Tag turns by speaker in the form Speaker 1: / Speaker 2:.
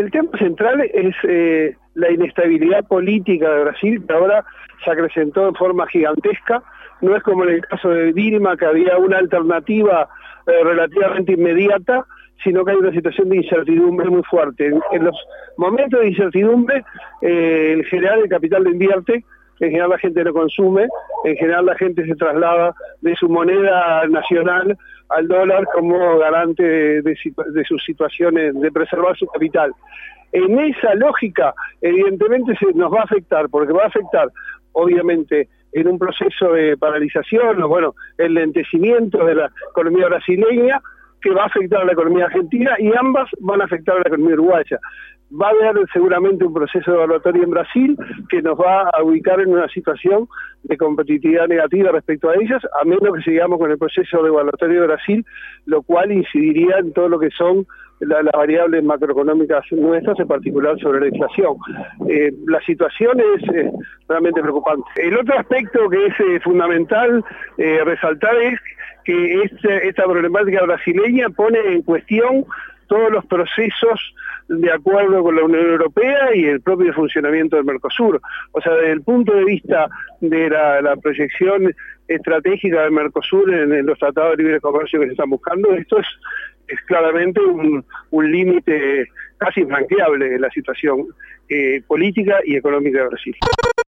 Speaker 1: el tema central es la inestabilidad política de Brasil, que ahora se acrecentó en forma gigantesca. No es como en el caso de Dilma, que había una alternativa relativamente inmediata, sino que hay una situación de incertidumbre muy fuerte. En los momentos de incertidumbre, en general el capital lo invierte, en general la gente lo consume, en general la gente se traslada de su moneda nacional al dólar como garante de sus situaciones, de preservar su capital. En esa lógica, evidentemente nos va a afectar, porque va a afectar, obviamente, en un proceso de paralización, o bueno, el lentecimiento de la economía brasileña, que va a afectar a la economía argentina, y ambas van a afectar a la economía uruguaya. Va a haber seguramente un proceso evaluatorio en Brasil que nos va a ubicar en una situación de competitividad negativa respecto a ellas, a menos que sigamos con el proceso de evaluatorio de Brasil, lo cual incidiría en todo lo que son las variables macroeconómicas nuestras, en particular sobre la inflación. La situación es realmente preocupante. El otro aspecto que es fundamental resaltar es que esta problemática brasileña pone en cuestión todos los procesos de acuerdo con la Unión Europea y el propio funcionamiento del Mercosur. O sea, desde el punto de vista de la proyección estratégica del Mercosur en los tratados de libre comercio que se están buscando, esto es claramente un límite casi infranqueable en la situación política y económica de Brasil.